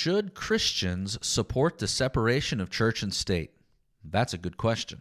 Should Christians support the separation of church and state? That's a good question.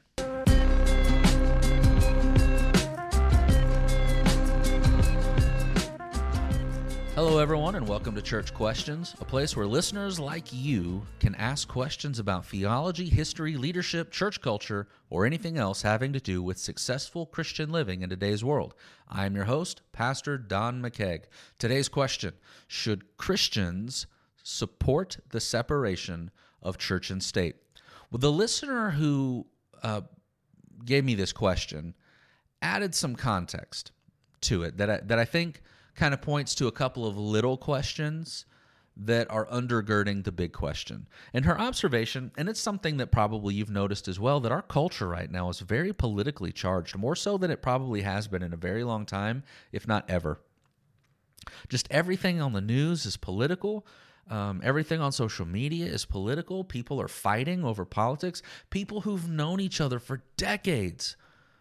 Hello, everyone, and welcome to Church Questions, a place where listeners like you can ask questions about theology, history, leadership, church culture, or anything else having to do with successful Christian living in today's world. I'm your host, Pastor Don McKeag. Today's question: should Christians support the separation of church and state? Well, the listener who gave me this question added some context to it that I think kind of points to a couple of little questions that are undergirding the big question. And her observation, and it's something that probably you've noticed as well, that our culture right now is very politically charged, more so than it probably has been in a very long time, if not ever. Just everything on the news is political. Everything on social media is political. People are fighting over politics. People who've known each other for decades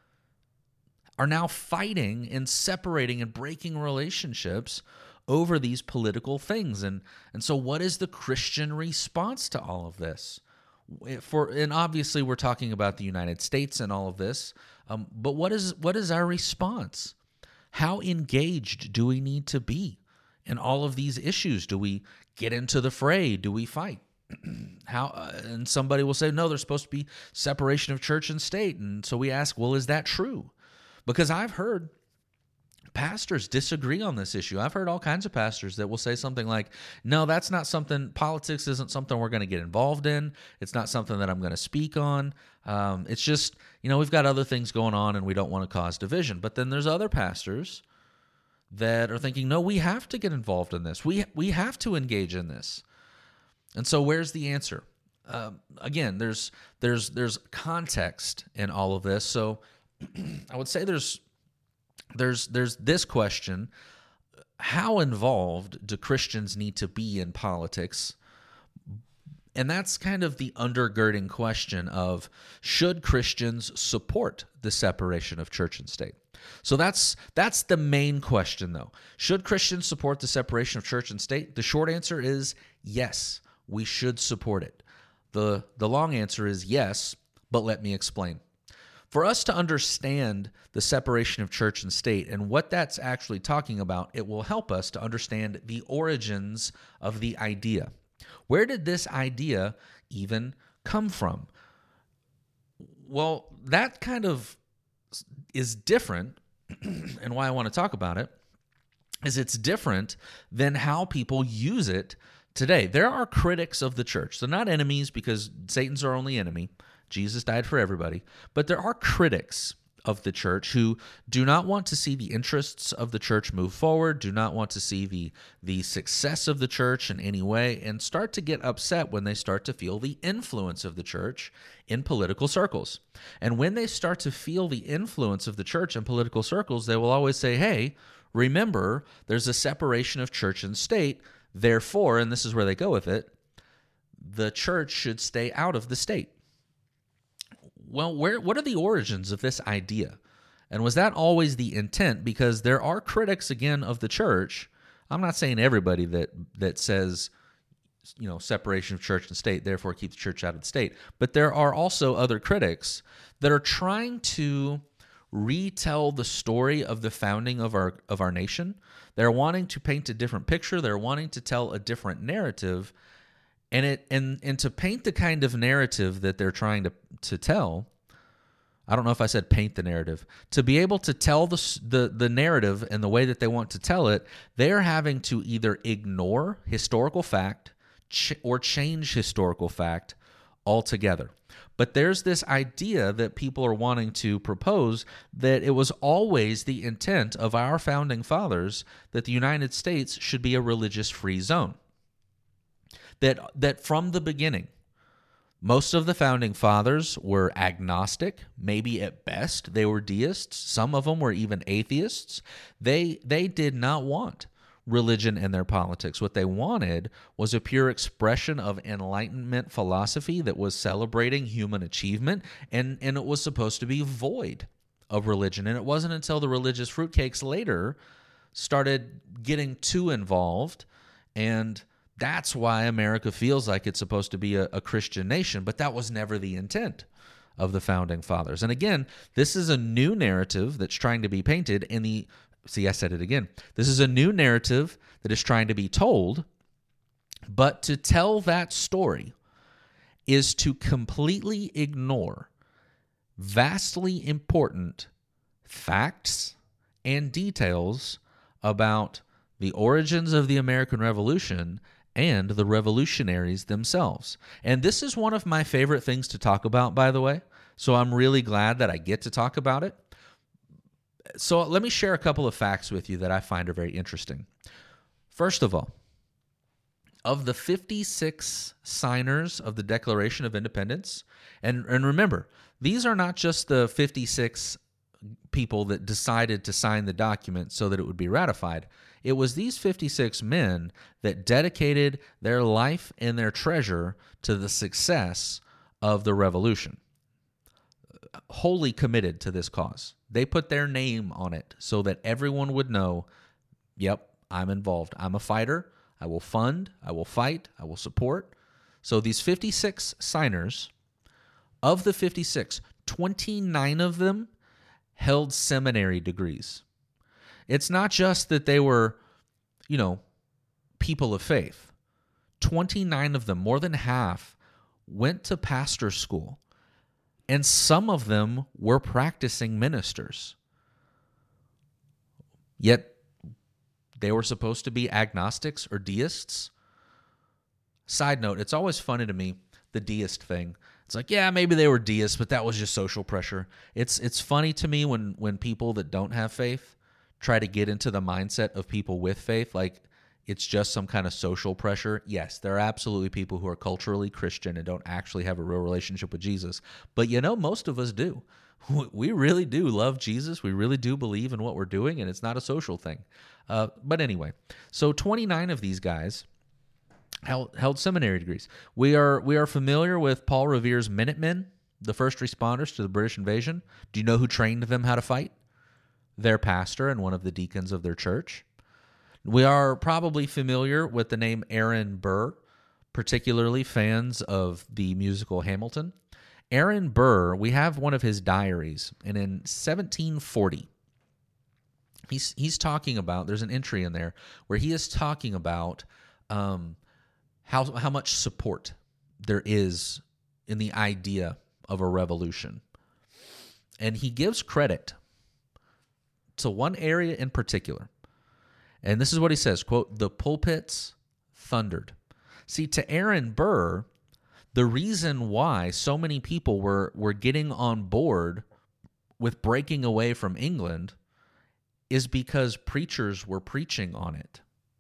are now fighting and separating and breaking relationships over these political things. And so what is the Christian response to all of this? And obviously we're talking about the United States and all of this, but what is our response? How engaged do we need to be in all of these issues? Do we get into the fray? Do we fight? And somebody will say, no, there's supposed to be separation of church and state. And so we ask, well, is that true? Because I've heard pastors disagree on this issue. I've heard all kinds of pastors that will say something like, no, that's not something, politics isn't something we're going to get involved in. It's not something that I'm going to speak on. It's just, we've got other things going on and we don't want to cause division. But then there's other pastors that are thinking, no, we have to get involved in this. We have to engage in this. And so where's the answer? Again, there's context in all of this. So I would say there's this question: how involved do Christians need to be in politics? And that's kind of the undergirding question of, should Christians support the separation of church and state? So that's the main question, though. Should Christians support the separation of church and state? The short answer is yes, we should support it. The long answer is yes, but let me explain. For us to understand the separation of church and state and what that's actually talking about, it will help us to understand the origins of the idea. Where did this idea even come from? Well, that kind of is different, and why I want to talk about it is it's different than how people use it today. There are critics of the church. They're not enemies, because Satan's our only enemy. Jesus died for everybody. But there are critics of the church who do not want to see the interests of the church move forward, do not want to see the success of the church in any way, and start to get upset when they start to feel the influence of the church in political circles. And when they start to feel the influence of the church in political circles, they will always say, hey, remember, there's a separation of church and state, therefore, and this is where they go with it, the church should stay out of the state. Well, what are the origins of this idea? And was that always the intent? Because there are critics, again, of the church. I'm not saying everybody that says, separation of church and state, therefore keep the church out of the state. But there are also other critics that are trying to retell the story of the founding of our nation. They're wanting to paint a different picture. They're wanting to tell a different narrative. And to paint the kind of narrative that they're trying to tell, I don't know if I said paint the narrative. To be able to tell the narrative and the way that they want to tell it, they're having to either ignore historical fact or change historical fact altogether. But there's this idea that people are wanting to propose that it was always the intent of our founding fathers that the United States should be a religious-free zone. That from the beginning, most of the founding fathers were agnostic, maybe at best they were deists. Some of them were even atheists. They did not want religion in their politics. What they wanted was a pure expression of Enlightenment philosophy that was celebrating human achievement, and it was supposed to be void of religion. And it wasn't until the religious fruitcakes later started getting too involved and That's why America feels like it's supposed to be a Christian nation, but that was never the intent of the founding fathers. And again, this is a new narrative that's trying to be painted see, I said it again. This is a new narrative that is trying to be told, but to tell that story is to completely ignore vastly important facts and details about the origins of the American Revolution and the revolutionaries themselves. And this is one of my favorite things to talk about, by the way, so I'm really glad that I get to talk about it. So let me share a couple of facts with you that I find are very interesting. First of all, of the 56 signers of the Declaration of Independence, and remember, these are not just the 56 people that decided to sign the document so that it would be ratified. It was these 56 men that dedicated their life and their treasure to the success of the revolution, wholly committed to this cause. They put their name on it so that everyone would know, yep, I'm involved. I'm a fighter. I will fund. I will fight. I will support. So these 56 signers, of the 56, 29 of them held seminary degrees. It's not just that they were, people of faith. 29 of them, more than half, went to pastor school, and some of them were practicing ministers. Yet they were supposed to be agnostics or deists. Side note, it's always funny to me, the deist thing. It's like, yeah, maybe they were deists, but that was just social pressure. It's funny to me when people that don't have faith try to get into the mindset of people with faith, like it's just some kind of social pressure. Yes, there are absolutely people who are culturally Christian and don't actually have a real relationship with Jesus. But most of us do. We really do love Jesus. We really do believe in what we're doing, and it's not a social thing. But anyway, so 29 of these guys held seminary degrees. We are familiar with Paul Revere's Minutemen, the first responders to the British invasion. Do you know who trained them how to fight? Their pastor and one of the deacons of their church. We are probably familiar with the name Aaron Burr, particularly fans of the musical Hamilton. Aaron Burr, we have one of his diaries, and in 1740, he's talking about, there's an entry in there where he is talking about how much support there is in the idea of a revolution. And he gives credit to one area in particular. And this is what he says, quote, "The pulpits thundered." See, to Aaron Burr, the reason why so many people were getting on board with breaking away from England is because preachers were preaching on it.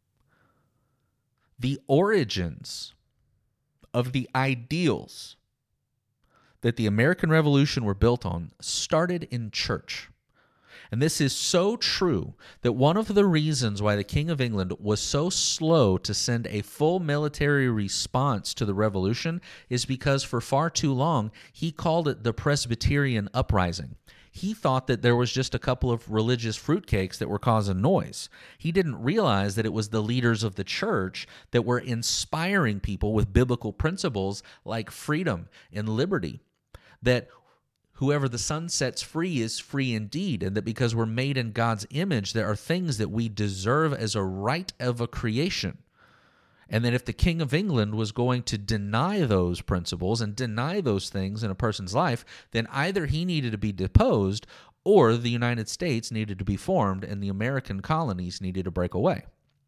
The origins of the ideals that the American Revolution were built on started in church. And this is so true that one of the reasons why the King of England was so slow to send a full military response to the revolution is because for far too long he called it the Presbyterian Uprising. He thought that there was just a couple of religious fruitcakes that were causing noise. He didn't realize that it was the leaders of the church that were inspiring people with biblical principles like freedom and liberty, that whoever the Son sets free is free indeed, and that because we're made in God's image, there are things that we deserve as a right of a creation. And that if the King of England was going to deny those principles and deny those things in a person's life, then either he needed to be deposed or the United States needed to be formed and the American colonies needed to break away.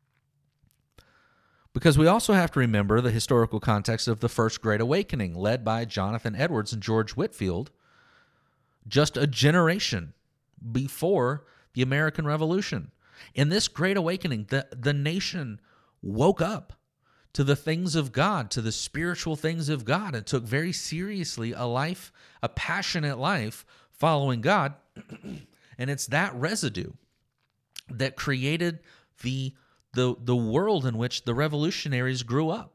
Because we also have to remember the historical context of the First Great Awakening, led by Jonathan Edwards and George Whitefield, just a generation before the American Revolution. In this Great Awakening, the nation woke up to the things of God, to the spiritual things of God, and took very seriously a passionate life following God. And it's that residue that created the world in which the revolutionaries grew up.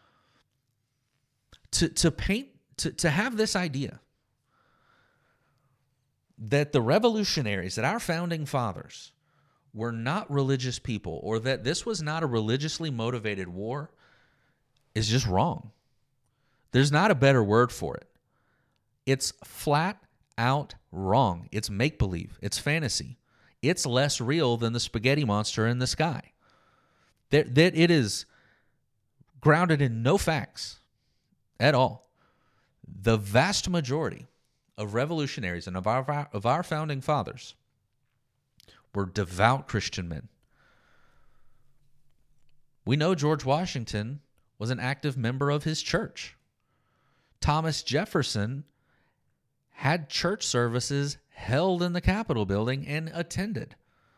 To have this idea that the revolutionaries, that our founding fathers were not religious people, or that this was not a religiously motivated war, is just wrong. There's not a better word for it. It's flat out wrong. It's make-believe. It's fantasy. It's less real than the spaghetti monster in the sky. That it is grounded in no facts at all. The vast majority of revolutionaries and of our founding fathers were devout Christian men. We know George Washington was an active member of his church. Thomas Jefferson had church services held in the Capitol building and attended.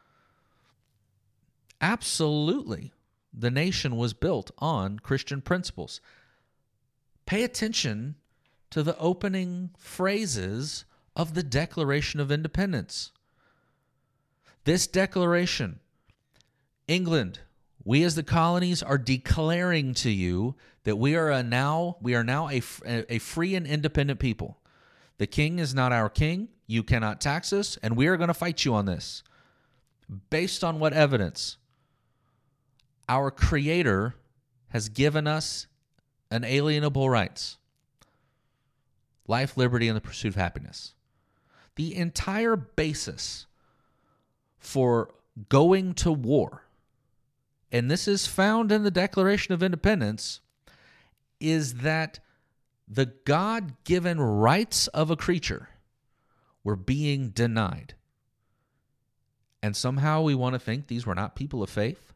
Absolutely, the nation was built on Christian principles. Pay attention to the opening phrases of the Declaration of Independence. This declaration, England, we as the colonies are declaring to you that we are now a free and independent people. The king is not our king. You cannot tax us, and we are going to fight you on this. Based on what evidence? Our Creator has given us unalienable rights: life, liberty, and the pursuit of happiness. The entire basis for going to war, and this is found in the Declaration of Independence, is that the God-given rights of a creature were being denied. And somehow we want to think these were not people of faith?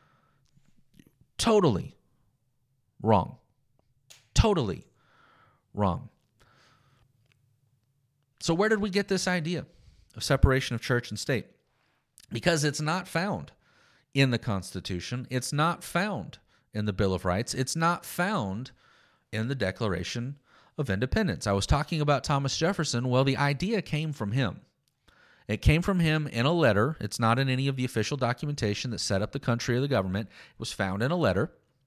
Totally wrong. Totally wrong. So where did we get this idea of separation of church and state? Because it's not found in the Constitution. It's not found in the Bill of Rights. It's not found in the Declaration of Independence. I was talking about Thomas Jefferson. Well, the idea came from him. It came from him in a letter. It's not in any of the official documentation that set up the country or the government. It was found in a letter.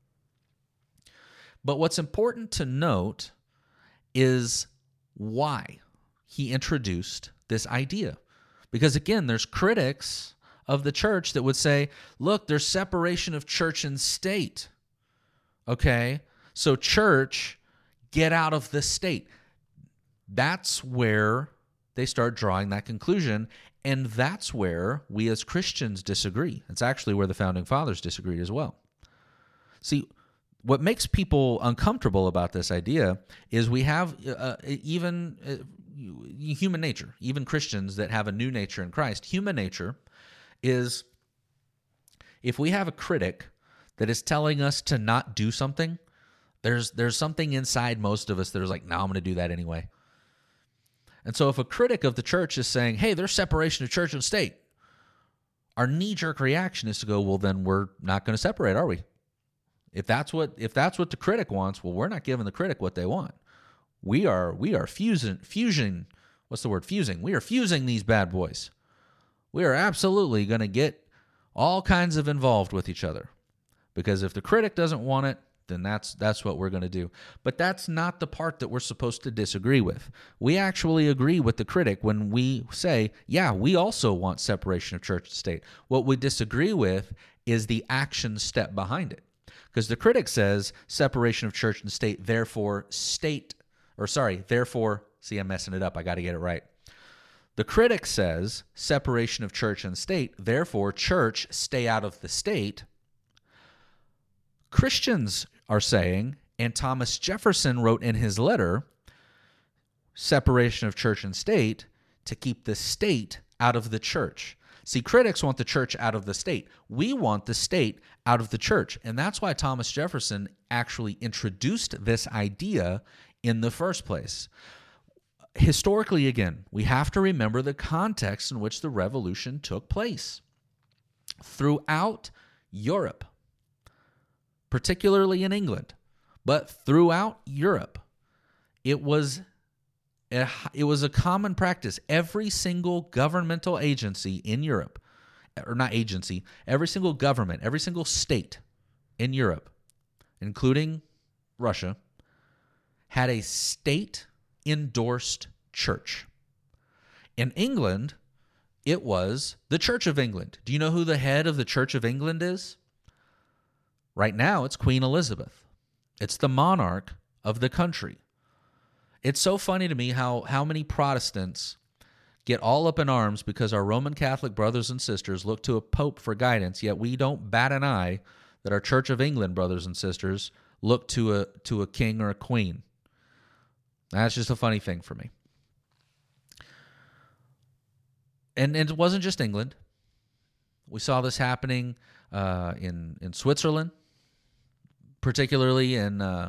But what's important to note is why he introduced this idea. Because again, there's critics of the church that would say, look, there's separation of church and state. Okay? So church, get out of the state. That's where they start drawing that conclusion, and that's where we as Christians disagree. It's actually where the Founding Fathers disagreed as well. See, what makes people uncomfortable about this idea is we have even human nature, even Christians that have a new nature in Christ. Human nature is, if we have a critic that is telling us to not do something, there's something inside most of us that is like, no, I'm going to do that anyway. And so if a critic of the church is saying, hey, there's separation of church and state, our knee-jerk reaction is to go, well, then we're not going to separate, are we? If that's what the critic wants, well, we're not giving the critic what they want. We are fusing. What's the word? Fusing. We are fusing these bad boys. We are absolutely going to get all kinds of involved with each other. Because if the critic doesn't want it, then that's what we're going to do. But that's not the part that we're supposed to disagree with. We actually agree with the critic when we say, yeah, we also want separation of church and state. What we disagree with is the action step behind it. Because the critic says separation of church and state, therefore see, I'm messing it up. I got to get it right. The critic says separation of church and state, therefore church, stay out of the state. Christians are saying, and Thomas Jefferson wrote in his letter, separation of church and state to keep the state out of the church. See, critics want the church out of the state. We want the state out of the church. And that's why Thomas Jefferson actually introduced this idea in the first place. Historically, again, we have to remember the context in which the revolution took place. Throughout Europe, particularly in England, but throughout Europe, it was a common practice. Every single governmental agency in Europe, or not agency, every single government, every single state in Europe, including Russia, had a state-endorsed church. In England, it was the Church of England. Do you know who the head of the Church of England is? Right now, it's Queen Elizabeth. It's the monarch of the country. It's so funny to me how many Protestants get all up in arms because our Roman Catholic brothers and sisters look to a pope for guidance, yet we don't bat an eye that our Church of England brothers and sisters look to a king or a queen. That's just a funny thing for me. And it wasn't just England. We saw this happening in Switzerland, particularly in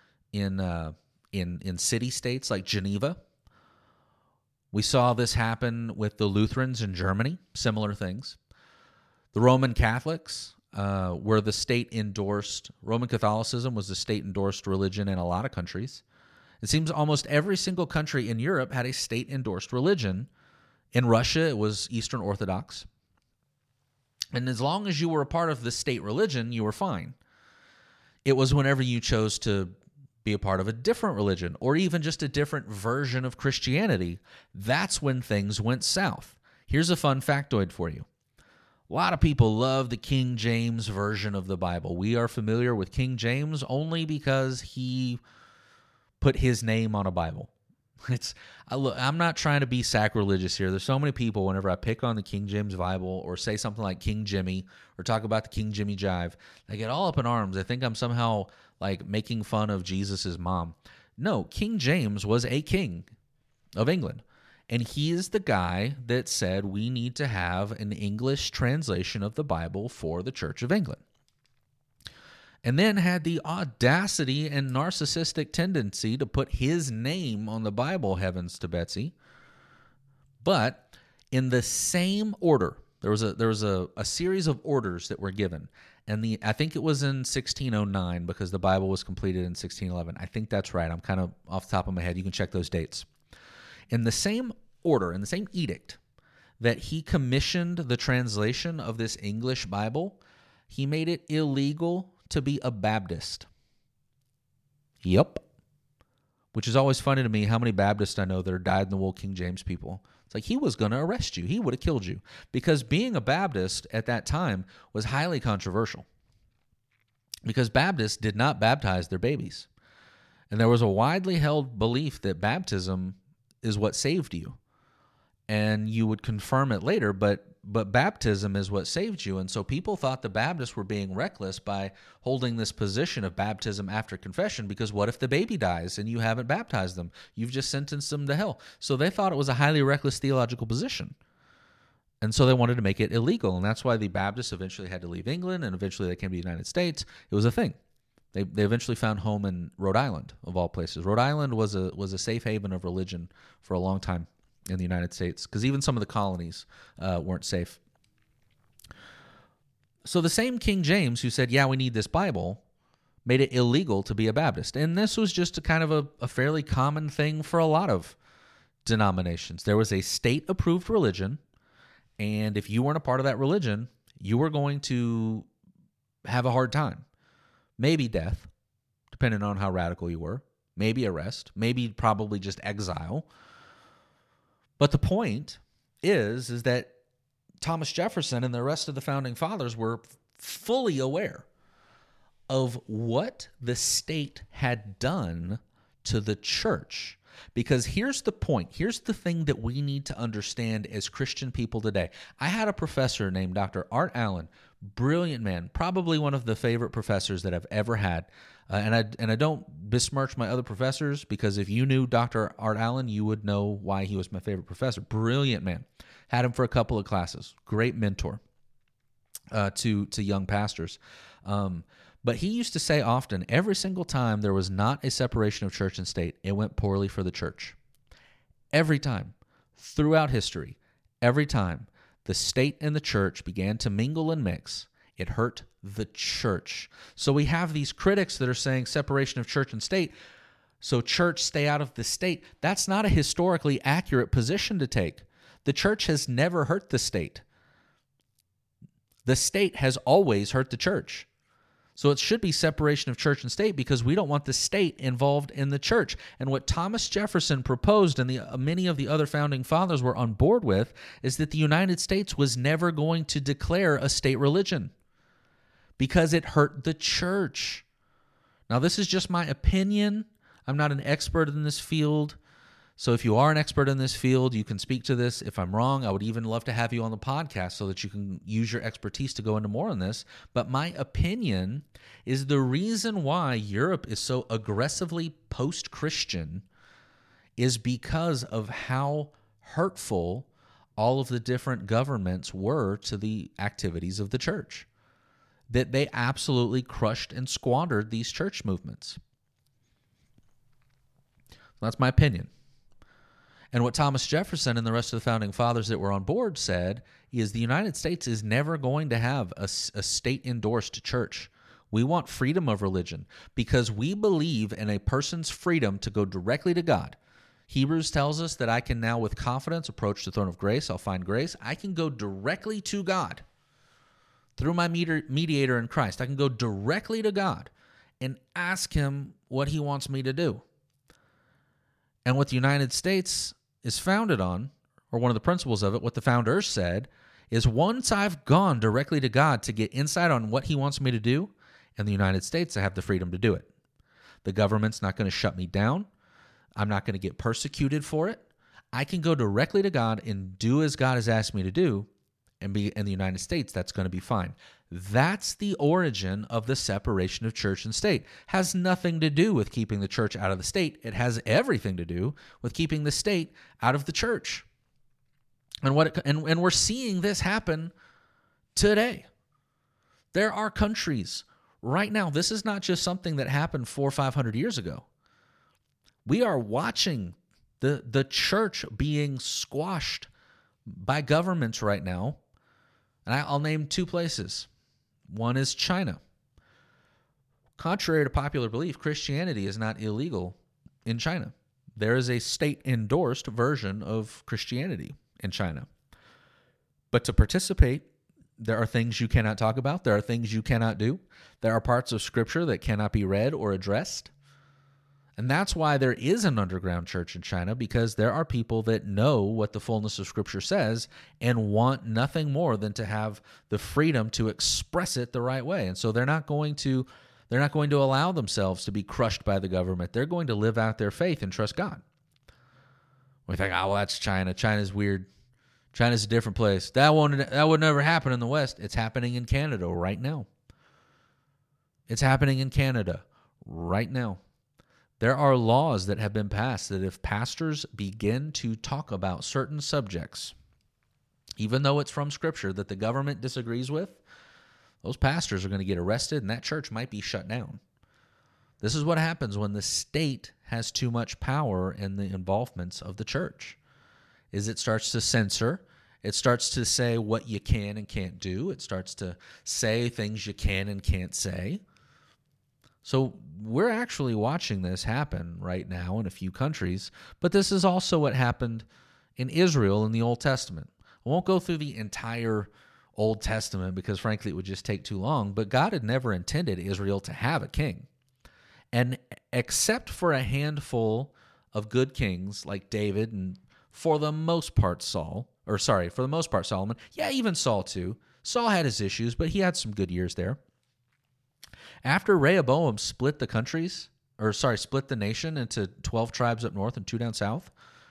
city states like Geneva. We saw this happen with the Lutherans in Germany, similar things. The Roman Catholics were the state-endorsed, Roman Catholicism was the state-endorsed religion in a lot of countries. It seems almost every single country in Europe had a state-endorsed religion. In Russia, it was Eastern Orthodox. And as long as you were a part of the state religion, you were fine. It was whenever you chose to be a part of a different religion or even just a different version of Christianity, that's when things went south. Here's a fun factoid for you. A lot of people love the King James version of the Bible. We are familiar with King James only because he put his name on a Bible. I'm not trying to be sacrilegious here. There's so many people, whenever I pick on the King James Bible or say something like King Jimmy or talk about the King Jimmy Jive, they get all up in arms. They think I'm somehow like making fun of Jesus's mom. No, King James was a king of England. And he is the guy that said we need to have an English translation of the Bible for the Church of England. And then had the audacity and narcissistic tendency to put his name on the Bible, heavens to Betsy. But in the same order, there was a series of orders that were given. And I think it was in 1609 because the Bible was completed in 1611. I think that's right. I'm kind of off the top of my head. You can check those dates. In the same order, in the same edict that he commissioned the translation of this English Bible, he made it illegal to be a Baptist. Yep. Which is always funny to me how many Baptists I know that are dyed-in-the-wool King James people. It's like he was going to arrest you. He would have killed you. Because being a Baptist at that time was highly controversial. Because Baptists did not baptize their babies. And there was a widely held belief that baptism is what saved you. And you would confirm it later, but baptism is what saved you. And so people thought the Baptists were being reckless by holding this position of baptism after confession, because what if the baby dies and you haven't baptized them? You've just sentenced them to hell. So they thought it was a highly reckless theological position. And so they wanted to make it illegal. And that's why the Baptists eventually had to leave England, and eventually they came to the United States. It was a thing. They eventually found home in Rhode Island, of all places. Rhode Island was a safe haven of religion for a long time in the United States, because even some of the colonies weren't safe. So the same King James who said, yeah, we need this Bible, made it illegal to be a Baptist. And this was just a kind of a fairly common thing for a lot of denominations. There was a state-approved religion, and if you weren't a part of that religion, you were going to have a hard time. Maybe death, depending on how radical you were. Maybe arrest. Maybe probably just exile. But the point is that Thomas Jefferson and the rest of the founding fathers were fully aware of what the state had done to the church. Because here's the point. Here's the thing that we need to understand as Christian people today. I had a professor named Dr. Art Allen, brilliant man, probably one of the favorite professors that I've ever had. And I don't besmirch my other professors, because if you knew Dr. Art Allen, you would know why he was my favorite professor. Brilliant man. Had him for a couple of classes. Great mentor to young pastors. But he used to say often, every single time there was not a separation of church and state, it went poorly for the church. Every time. Throughout history. Every time the state and the church began to mingle and mix, it hurt the church. So we have these critics that are saying separation of church and state, so church stay out of the state. That's not a historically accurate position to take. The church has never hurt the state. The state has always hurt the church. So it should be separation of church and state, because we don't want the state involved in the church. And what Thomas Jefferson proposed, and many of the other founding fathers were on board with, is that the United States was never going to declare a state religion, because it hurt the church. Now, this is just my opinion. I'm not an expert in this field. So if you are an expert in this field, you can speak to this. If I'm wrong, I would even love to have you on the podcast so that you can use your expertise to go into more on this. But my opinion is the reason why Europe is so aggressively post-Christian is because of how hurtful all of the different governments were to the activities of the church. That they absolutely crushed and squandered these church movements. That's my opinion. And what Thomas Jefferson and the rest of the founding fathers that were on board said is the United States is never going to have a state-endorsed church. We want freedom of religion because we believe in a person's freedom to go directly to God. Hebrews tells us that I can now with confidence approach the throne of grace. I'll find grace. I can go directly to God through my mediator in Christ. I can go directly to God and ask him what he wants me to do. And what the United States is founded on, or one of the principles of it, what the founders said, is once I've gone directly to God to get insight on what he wants me to do, in the United States, I have the freedom to do it. The government's not going to shut me down. I'm not going to get persecuted for it. I can go directly to God and do as God has asked me to do, and be in the United States, that's going to be fine. That's the origin of the separation of church and state. Has nothing to do with keeping the church out of the state. It has everything to do with keeping the state out of the church. And we're seeing this happen today. There are countries right now. This is not just something that happened 400 or 500 years ago. We are watching the church being squashed by governments right now. And I'll name two places. One is China. Contrary to popular belief, Christianity is not illegal in China. There is a state-endorsed version of Christianity in China. But to participate, there are things you cannot talk about. There are things you cannot do. There are parts of Scripture that cannot be read or addressed. And that's why there is an underground church in China, because there are people that know what the fullness of Scripture says and want nothing more than to have the freedom to express it the right way. And so they're not going to allow themselves to be crushed by the government. They're going to live out their faith and trust God. We think, well, that's China. China's weird. China's a different place. That would never happen in the West. It's happening in Canada right now. It's happening in Canada right now. There are laws that have been passed that if pastors begin to talk about certain subjects, even though it's from Scripture that the government disagrees with, those pastors are going to get arrested and that church might be shut down. This is what happens when the state has too much power in the involvements of the church, is it starts to censor. It starts to say what you can and can't do. It starts to say things you can and can't say. So we're actually watching this happen right now in a few countries, but this is also what happened in Israel in the Old Testament. I won't go through the entire Old Testament because, frankly, it would just take too long, but God had never intended Israel to have a king. And except for a handful of good kings like David and for the most part Solomon, yeah, even Saul too. Saul had his issues, but he had some good years there. After Rehoboam split the nation into 12 tribes up north and 2 down south,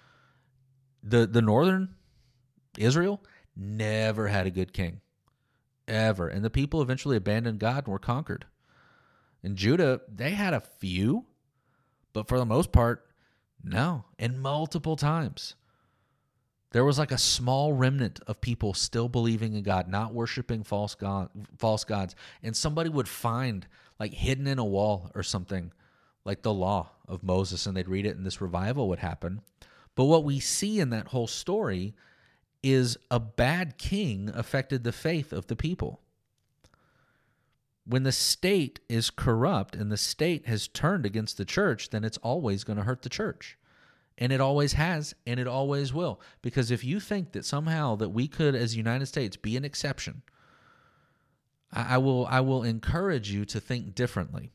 the northern Israel never had a good king, ever. And the people eventually abandoned God and were conquered. In Judah, they had a few, but for the most part, no. And multiple times. There was like a small remnant of people still believing in God, not worshiping false gods. And somebody would find, like hidden in a wall or something, like the law of Moses, and they'd read it and this revival would happen. But what we see in that whole story is a bad king affected the faith of the people. When the state is corrupt and the state has turned against the church, then it's always going to hurt the church. And it always has, and it always will. Because if you think that somehow that we could, as the United States, be an exception, I will encourage you to think differently.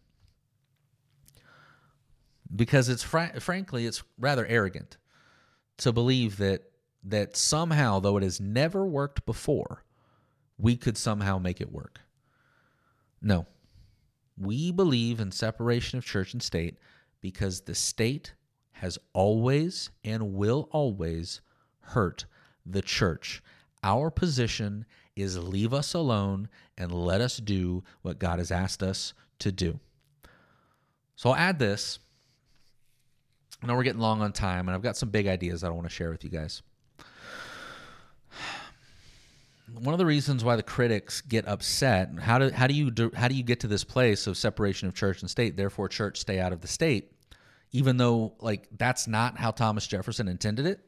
Because it's frankly, it's rather arrogant to believe that somehow, though it has never worked before, we could somehow make it work. No. We believe in separation of church and state because the state has always and will always hurt the church. Our position is leave us alone and let us do what God has asked us to do. So I'll add this. I know we're getting long on time, and I've got some big ideas that I want to share with you guys. One of the reasons why the critics get upset, how do you get to this place of separation of church and state, therefore church stay out of the state, even though that's not how Thomas Jefferson intended it?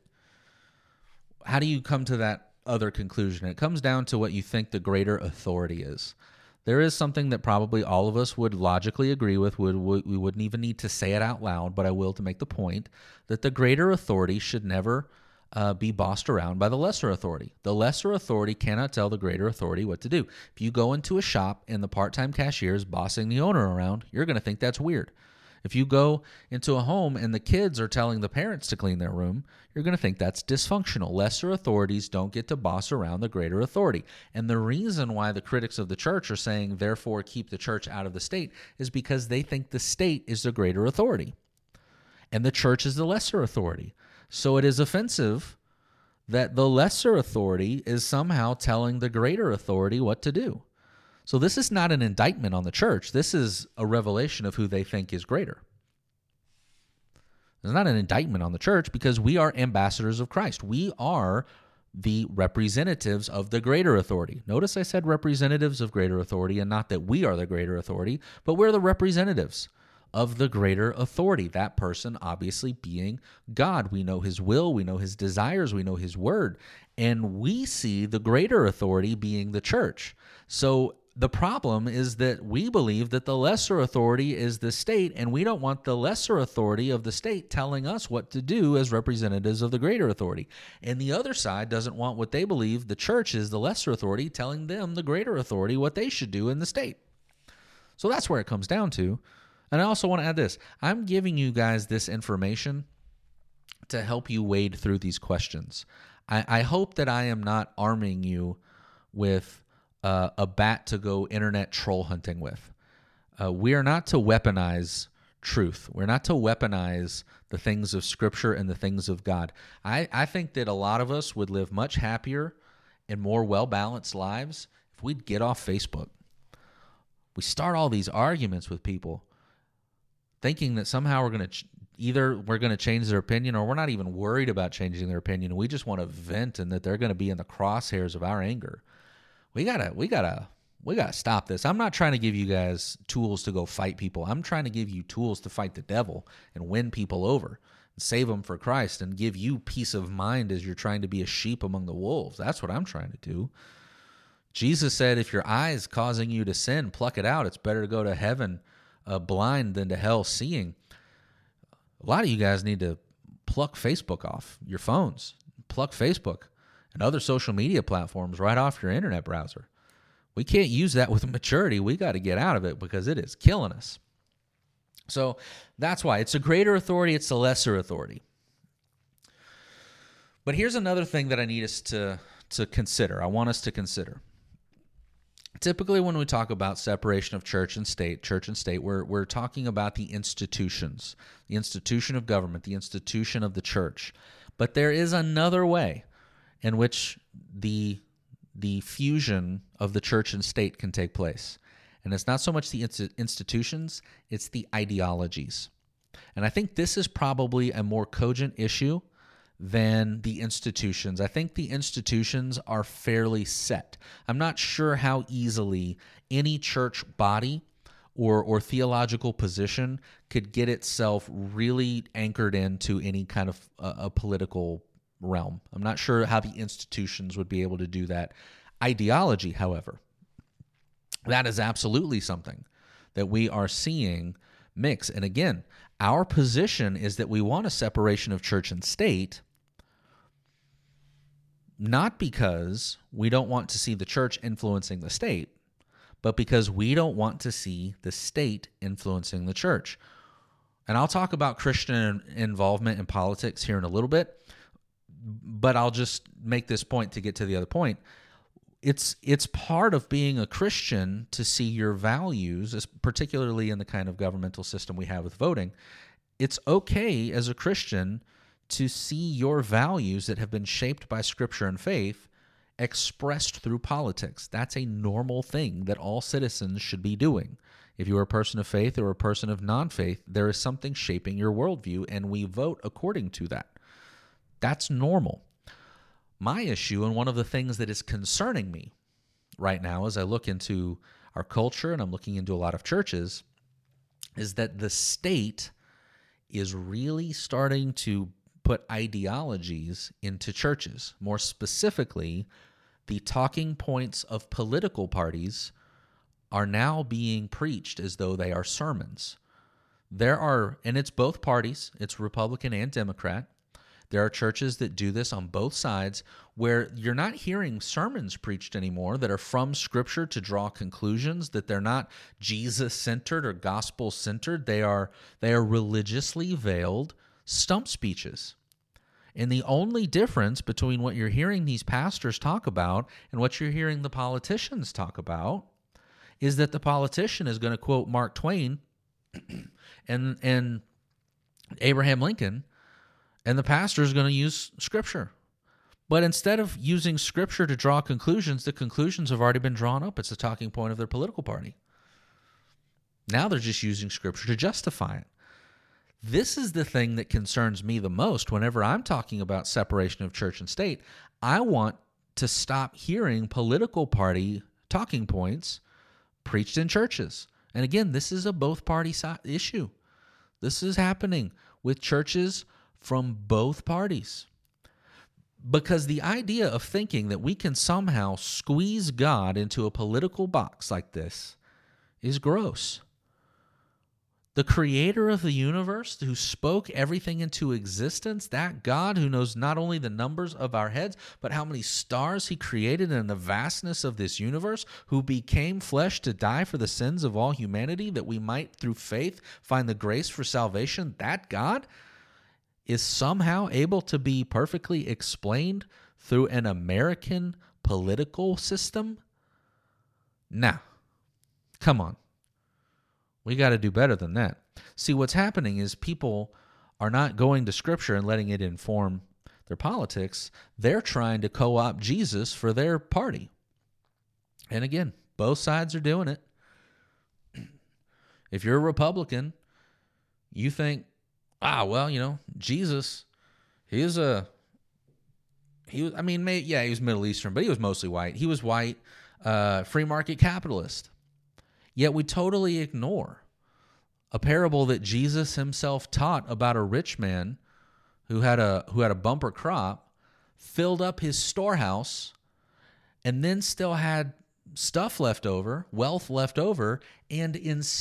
How do you come to that other conclusion? It comes down to what you think the greater authority is. There is something that probably all of us would logically agree with. We wouldn't even need to say it out loud, but I will to make the point that the greater authority should never be bossed around by the lesser authority. The lesser authority cannot tell the greater authority what to do. If you go into a shop and the part-time cashier is bossing the owner around, you're going to think that's weird. If you go into a home and the kids are telling the parents to clean their room, you're going to think that's dysfunctional. Lesser authorities don't get to boss around the greater authority. And the reason why the critics of the church are saying, therefore, keep the church out of the state, is because they think the state is the greater authority and the church is the lesser authority. So it is offensive that the lesser authority is somehow telling the greater authority what to do. So this is not an indictment on the church. This is a revelation of who they think is greater. It's not an indictment on the church because we are ambassadors of Christ. We are the representatives of the greater authority. Notice I said representatives of greater authority, and not that we are the greater authority, but we're the representatives of the greater authority. That person obviously being God. We know his will, we know his desires, we know his word, and we see the greater authority being the church. So the problem is that we believe that the lesser authority is the state, and we don't want the lesser authority of the state telling us what to do as representatives of the greater authority. And the other side doesn't want what they believe the church is the lesser authority telling them, the greater authority, what they should do in the state. So that's where it comes down to. And I also want to add this. I'm giving you guys this information to help you wade through these questions. I hope that I am not arming you with a bat to go internet troll hunting with. We are not to weaponize truth. We're not to weaponize the things of Scripture and the things of God. I think that a lot of us would live much happier and more well-balanced lives if we'd get off Facebook. We start all these arguments with people thinking that somehow we're going to either we're going to change their opinion, or we're not even worried about changing their opinion. We just want to vent, and that they're going to be in the crosshairs of our anger. We gotta stop this. I'm not trying to give you guys tools to go fight people. I'm trying to give you tools to fight the devil and win people over and save them for Christ and give you peace of mind as you're trying to be a sheep among the wolves. That's what I'm trying to do. Jesus said, if your eye is causing you to sin, pluck it out. It's better to go to heaven blind than to hell seeing. A lot of you guys need to pluck Facebook off your phones. Pluck Facebook and other social media platforms right off your internet browser. We can't use that with maturity. We got to get out of it because it is killing us. So that's why it's a greater authority, it's a lesser authority. But here's another thing that I need us to consider. I want us to consider. Typically when we talk about separation of church and state, we're talking about the institutions, the institution of government, the institution of the church. But there is another way in which the fusion of the church and state can take place. And it's not so much the institutions, it's the ideologies. And I think this is probably a more cogent issue than the institutions. I think the institutions are fairly set. I'm not sure how easily any church body or theological position could get itself really anchored into any kind of a political realm. I'm not sure how the institutions would be able to do that. Ideology, however, that is absolutely something that we are seeing mix. And again, our position is that we want a separation of church and state, not because we don't want to see the church influencing the state, but because we don't want to see the state influencing the church. And I'll talk about Christian involvement in politics here in a little bit, but I'll just make this point to get to the other point. it's part of being a Christian to see your values, particularly in the kind of governmental system we have with voting. It's okay as a Christian to see your values that have been shaped by Scripture and faith expressed through politics. That's a normal thing that all citizens should be doing. If you are a person of faith or a person of non-faith, there is something shaping your worldview, and we vote according to that. That's normal. My issue, and one of the things that is concerning me right now as I look into our culture and I'm looking into a lot of churches, is that the state is really starting to put ideologies into churches. More specifically, the talking points of political parties are now being preached as though they are sermons. And it's both parties, it's Republican and Democrat. There are churches that do this on both sides where you're not hearing sermons preached anymore that are from Scripture to draw conclusions, that they're not Jesus-centered or gospel-centered. They are religiously veiled stump speeches. And the only difference between what you're hearing these pastors talk about and what you're hearing the politicians talk about is that the politician is going to quote Mark Twain and Abraham Lincoln, and the pastor is going to use Scripture. But instead of using Scripture to draw conclusions, the conclusions have already been drawn up. It's the talking point of their political party. Now they're just using Scripture to justify it. This is the thing that concerns me the most whenever I'm talking about separation of church and state. I want to stop hearing political party talking points preached in churches. And again, this is a both-party issue. This is happening with churches from both parties. Because the idea of thinking that we can somehow squeeze God into a political box like this is gross. The creator of the universe, who spoke everything into existence, that God who knows not only the numbers of our heads, but how many stars he created in the vastness of this universe, who became flesh to die for the sins of all humanity, that we might, through faith, find the grace for salvation, that God is somehow able to be perfectly explained through an American political system? Nah, come on. We got to do better than that. See, what's happening is people are not going to Scripture and letting it inform their politics. They're trying to co-opt Jesus for their party. And again, both sides are doing it. If you're a Republican, you think, Jesus, he was Middle Eastern, but he was mostly white. He was white, free market capitalist. Yet we totally ignore a parable that Jesus himself taught about a rich man who had a bumper crop, filled up his storehouse, and then still had stuff left over, wealth left over, and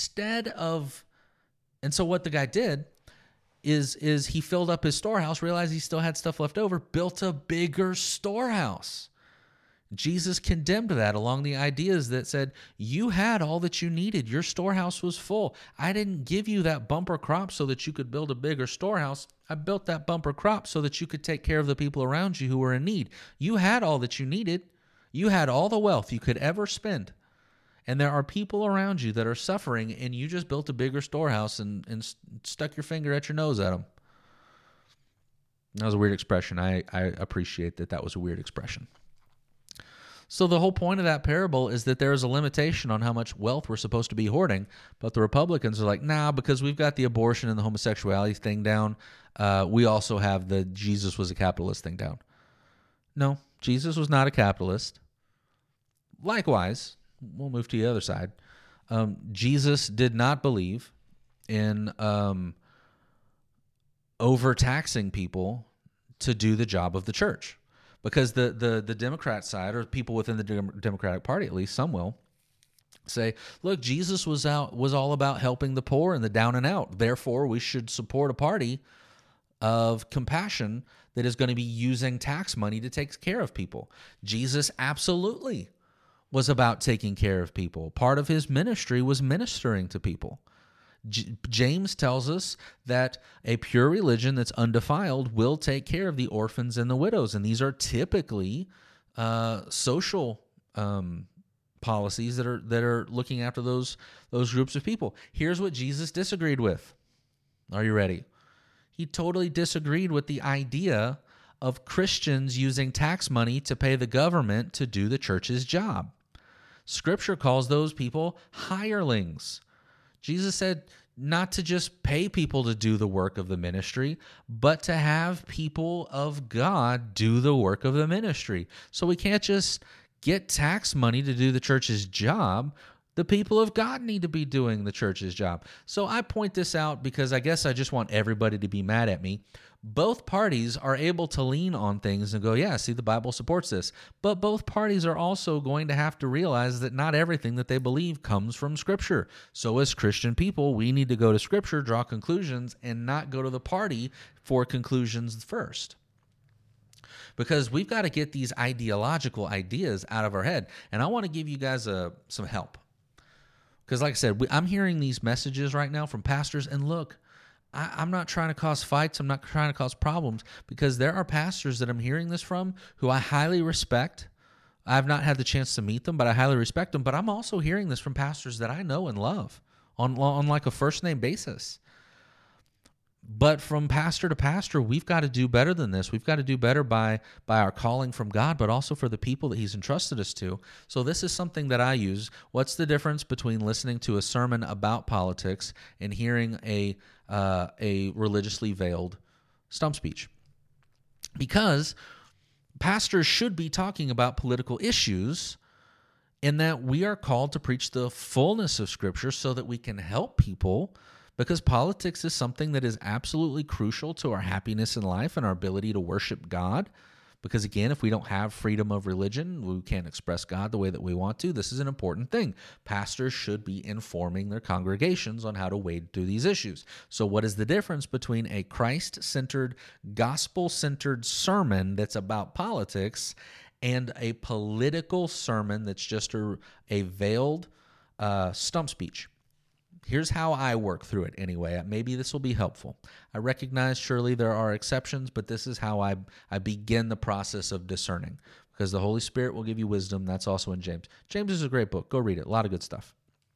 so what the guy did is he filled up his storehouse, realized he still had stuff left over, built a bigger storehouse. Jesus condemned that along the ideas that said, you had all that you needed. Your storehouse was full. I didn't give you that bumper crop so that you could build a bigger storehouse. I built that bumper crop so that you could take care of the people around you who were in need. You had all that you needed. You had all the wealth you could ever spend. And there are people around you that are suffering, and you just built a bigger storehouse and stuck your finger at your nose at them. That was a weird expression. I appreciate that was a weird expression. So the whole point of that parable is that there is a limitation on how much wealth we're supposed to be hoarding, but the Republicans are like, nah, because we've got the abortion and the homosexuality thing down, we also have the Jesus was a capitalist thing down. No, Jesus was not a capitalist. Likewise, we'll move to the other side. Jesus did not believe in overtaxing people to do the job of the church. Because the Democrat side, or people within the Democratic Party, at least some will, say, look, Jesus was all about helping the poor and the down and out. Therefore, we should support a party of compassion that is going to be using tax money to take care of people. Jesus absolutely was about taking care of people. Part of his ministry was ministering to people. James tells us that a pure religion that's undefiled will take care of the orphans and the widows, and these are typically social policies that are looking after those groups of people. Here's what Jesus disagreed with. Are you ready? He totally disagreed with the idea of Christians using tax money to pay the government to do the church's job. Scripture calls those people hirelings. Jesus said not to just pay people to do the work of the ministry, but to have people of God do the work of the ministry. So we can't just get tax money to do the church's job. The people of God need to be doing the church's job. So I point this out because I guess I just want everybody to be mad at me. Both parties are able to lean on things and go, yeah, see, the Bible supports this. But both parties are also going to have to realize that not everything that they believe comes from Scripture. So as Christian people, we need to go to Scripture, draw conclusions, and not go to the party for conclusions first. Because we've got to get these ideological ideas out of our head. And I want to give you guys some help. Because like I said, I'm hearing these messages right now from pastors, and look, I'm not trying to cause fights. I'm not trying to cause problems, because there are pastors that I'm hearing this from who I highly respect. I've not had the chance to meet them, but I highly respect them. But I'm also hearing this from pastors that I know and love on like a first-name basis. But from pastor to pastor, we've got to do better than this. We've got to do better by our calling from God, but also for the people that He's entrusted us to. So this is something that I use. What's the difference between listening to a sermon about politics and hearing a religiously veiled stump speech? Because pastors should be talking about political issues, in that we are called to preach the fullness of Scripture so that we can help people. Because politics is something that is absolutely crucial to our happiness in life and our ability to worship God. Because again, if we don't have freedom of religion, we can't express God the way that we want to. This is an important thing. Pastors should be informing their congregations on how to wade through these issues. So what is the difference between a Christ-centered, gospel-centered sermon that's about politics and a political sermon that's just a veiled stump speech? Here's how I work through it anyway. Maybe this will be helpful. I recognize surely there are exceptions, but this is how I begin the process of discerning, because the Holy Spirit will give you wisdom. That's also in James. James is a great book. Go read it. A lot of good stuff.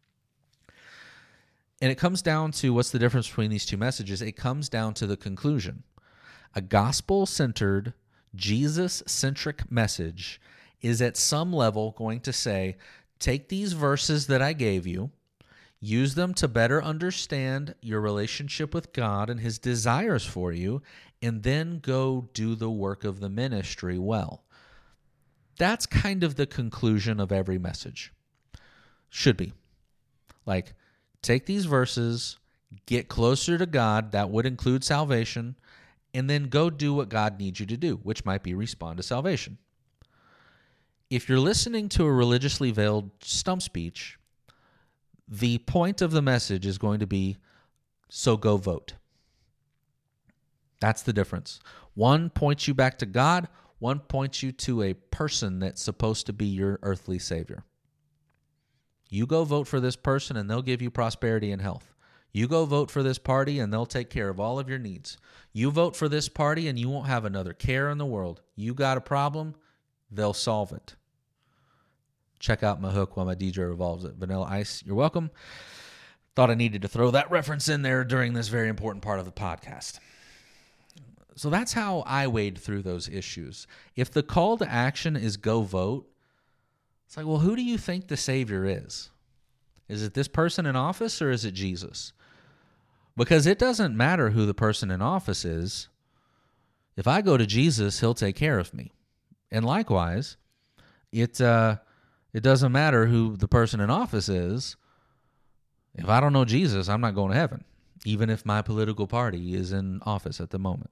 And it comes down to what's the difference between these two messages. It comes down to the conclusion. A gospel-centered, Jesus-centric message is at some level going to say, take these verses that I gave you, use them to better understand your relationship with God and His desires for you, and then go do the work of the ministry well. That's kind of the conclusion of every message. Should be. Like, take these verses, get closer to God, that would include salvation, and then go do what God needs you to do, which might be respond to salvation. If you're listening to a religiously veiled stump speech, the point of the message is going to be, so go vote. That's the difference. One points you back to God, one points you to a person that's supposed to be your earthly savior. You go vote for this person and they'll give you prosperity and health. You go vote for this party and they'll take care of all of your needs. You vote for this party and you won't have another care in the world. You got a problem, they'll solve it. Check out my hook while my DJ revolves at Vanilla Ice. You're welcome. Thought I needed to throw that reference in there during this very important part of the podcast. So that's how I wade through those issues. If the call to action is go vote, it's like, well, who do you think the Savior is? Is it this person in office or is it Jesus? Because it doesn't matter who the person in office is. If I go to Jesus, He'll take care of me. And likewise, it doesn't matter who the person in office is. If I don't know Jesus, I'm not going to heaven, even if my political party is in office at the moment.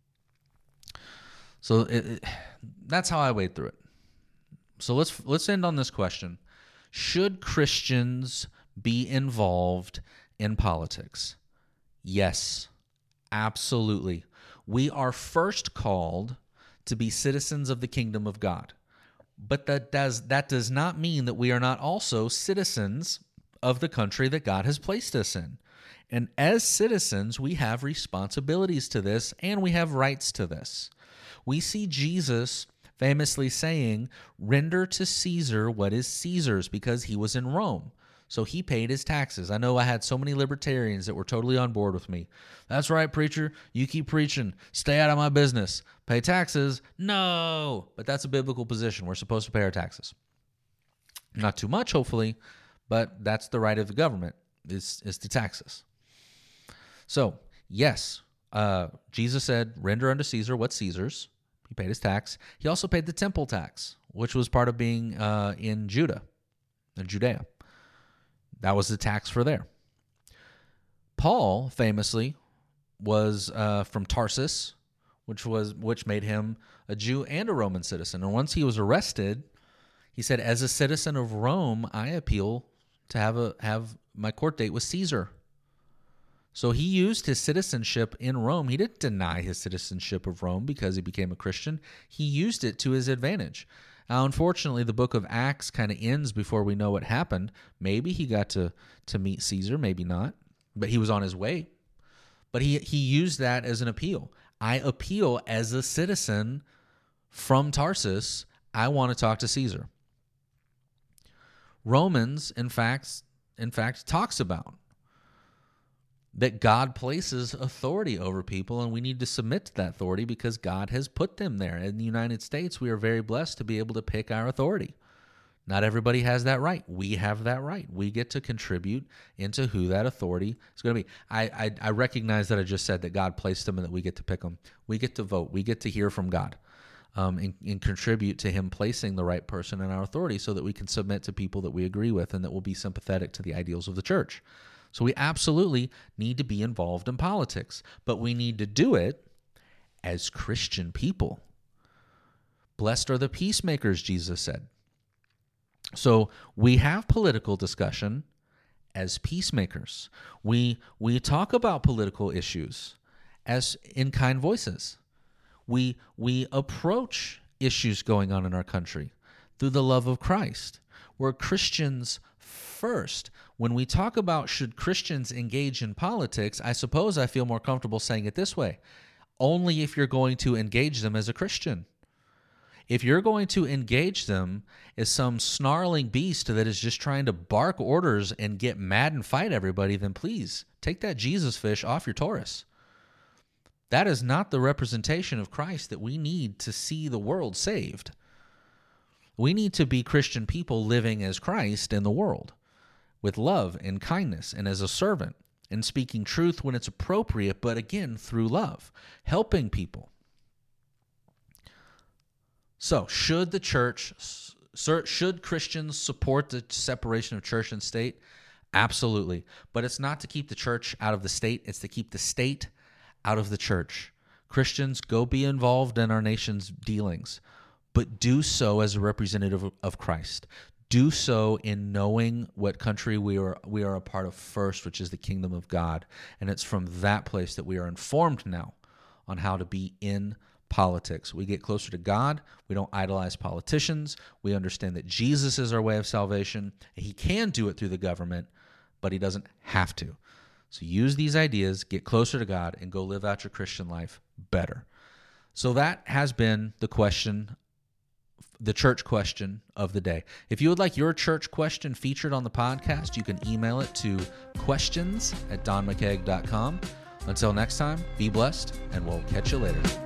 So that's how I wade through it. So let's end on this question. Should Christians be involved in politics? Yes, absolutely. We are first called to be citizens of the kingdom of God. But that does not mean that we are not also citizens of the country that God has placed us in. And as citizens, we have responsibilities to this and we have rights to this. We see Jesus famously saying, "Render to Caesar what is Caesar's," because he was in Rome. So he paid his taxes. I know I had so many libertarians that were totally on board with me. That's right, preacher. You keep preaching. Stay out of my business. Pay taxes? No. But that's a biblical position. We're supposed to pay our taxes. Not too much, hopefully, but that's the right of the government, is to taxes. So, yes, Jesus said, "Render unto Caesar what's Caesar's." He paid his tax. He also paid the temple tax, which was part of being in Judea. That was the tax for there. Paul famously was from Tarsus, which made him a Jew and a Roman citizen. And once he was arrested, he said, "As a citizen of Rome, I appeal to have my court date with Caesar." So he used his citizenship in Rome. He didn't deny his citizenship of Rome because he became a Christian. He used it to his advantage. Now, unfortunately, the book of Acts kind of ends before we know what happened. Maybe he got to meet Caesar, maybe not, but he was on his way. But he used that as an appeal. I appeal as a citizen from Tarsus. I want to talk to Caesar. Romans, in fact, talks about that God places authority over people, and we need to submit to that authority because God has put them there. In the United States, we are very blessed to be able to pick our authority. Not everybody has that right. We have that right. We get to contribute into who that authority is going to be. I recognize that I just said that God placed them and that we get to pick them. We get to vote. We get to hear from God and contribute to Him placing the right person in our authority so that we can submit to people that we agree with and that will be sympathetic to the ideals of the church. So we absolutely need to be involved in politics, but we need to do it as Christian people. Blessed are the peacemakers, Jesus said. So we have political discussion as peacemakers. We talk about political issues as in kind voices. We approach issues going on in our country through the love of Christ. We're Christians first. When we talk about should Christians engage in politics, I suppose I feel more comfortable saying it this way: only if you're going to engage them as a Christian. If you're going to engage them as some snarling beast that is just trying to bark orders and get mad and fight everybody, then please take that Jesus fish off your Taurus. That is not the representation of Christ that we need to see the world saved. We need to be Christian people living as Christ in the world, with love and kindness and as a servant, and speaking truth when it's appropriate, but again, through love, helping people. So, should Christians support the separation of church and state? Absolutely. But it's not to keep the church out of the state. It's to keep the state out of the church. Christians, go be involved in our nation's dealings, but do so as a representative of Christ. Do so in knowing what country we are a part of first, which is the kingdom of God. And it's from that place that we are informed now on how to be in politics. We get closer to God. We don't idolize politicians. We understand that Jesus is our way of salvation. He can do it through the government, but he doesn't have to. So use these ideas, get closer to God, and go live out your Christian life better. So that has been the church question of the day. If you would like your church question featured on the podcast, you can email it to questions@donmckeag.com. Until next time, be blessed, and we'll catch you later.